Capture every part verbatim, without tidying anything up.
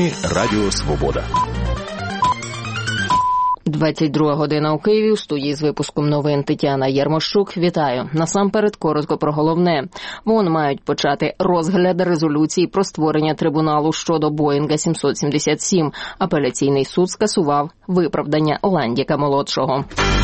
Новини Радіо Свобода. двадцять друга година у Києві. У студії з випуском новин Тетяна Єрмощук. Вітаю. Насамперед, коротко про головне. ООН мають почати розгляд резолюції про створення трибуналу щодо Боїнга сімсот сімдесят сім. Апеляційний суд скасував виправдання Ландіка-молодшого.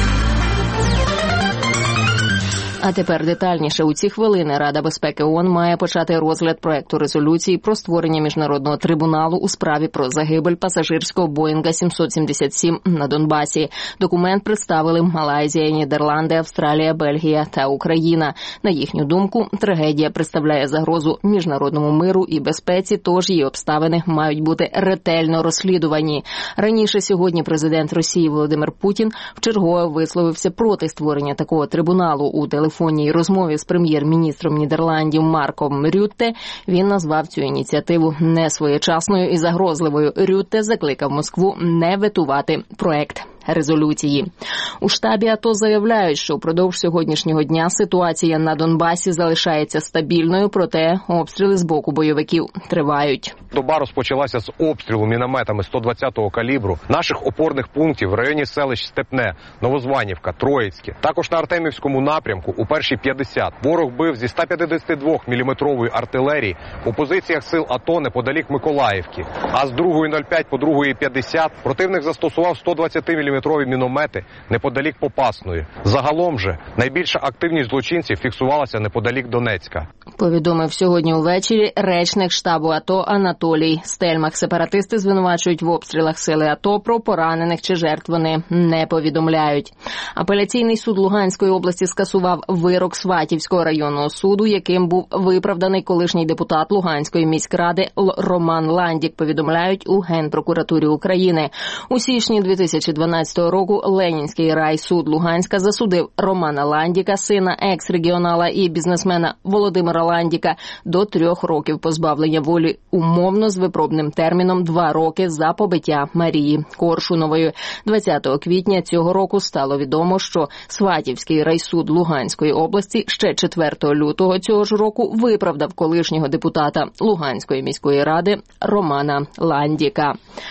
А тепер детальніше. У ці хвилини Рада безпеки ООН має почати розгляд проекту резолюції про створення міжнародного трибуналу у справі про загибель пасажирського Боїнга сімсот сімдесят сім на Донбасі. Документ представили Малайзія, Нідерланди, Австралія, Бельгія та Україна. На їхню думку, трагедія представляє загрозу міжнародному миру і безпеці, тож її обставини мають бути ретельно розслідувані. Раніше сьогодні президент Росії Володимир Путін вчергове висловився проти створення такого трибуналу. У телефонній розмові з прем'єр-міністром Нідерландів Марком Рютте він назвав цю ініціативу несвоєчасною і загрозливою. Рютте закликав Москву не ветувати проект резолюції. У штабі АТО заявляють, що впродовж сьогоднішнього дня ситуація на Донбасі залишається стабільною, проте обстріли з боку бойовиків тривають. Доба розпочалася з обстрілу мінометами сто двадцятого калібру наших опорних пунктів в районі селищ Степне, Новозванівка, Троїцьке. Також на Артемівському напрямку у першій п'ятдесят ворог бив зі ста п'ятдесят два міліметрової артилерії у позиціях сил АТО неподалік Миколаївки. А з другої нуль п'ять по другої п'ятдесят противник застосував сто двадцять міліметрові міномети неподалік Попасної. Загалом же найбільша активність злочинців фіксувалася неподалік Донецька. Повідомив сьогодні увечері речник штабу АТО Анатолій Стельмах. Сепаратисти звинувачують в обстрілах сили АТО, про поранених чи жертв вони не повідомляють. Апеляційний суд Луганської області скасував вирок Сватівського районного суду, яким був виправданий колишній депутат Луганської міськради Роман Ландік, повідомляють у Генпрокуратурі України. У січні дві тисячі дванадцятого року Ленінський райсуд Луганська засудив Романа Ландіка, сина екс-регіонала і бізнесмена Володимира Ландіка, до трьох років позбавлення волі умовно з випробним терміном два роки за побиття Марії Коршунової. двадцятого квітня цього року стало відомо, що Сватівський райсуд Луганської області ще четвертого лютого цього ж року виправдав колишнього депутата Луганської міської ради Романа Ландіка.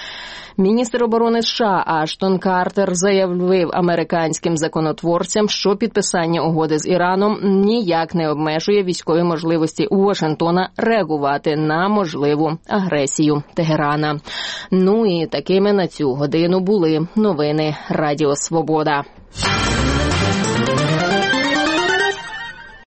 Міністр оборони США Аштон Картер заявив американським законотворцям, що підписання угоди з Іраном ніяк не обмежує військові можливості Вашингтона реагувати на можливу агресію Тегерана. Ну і такими на цю годину були новини Радіо Свобода.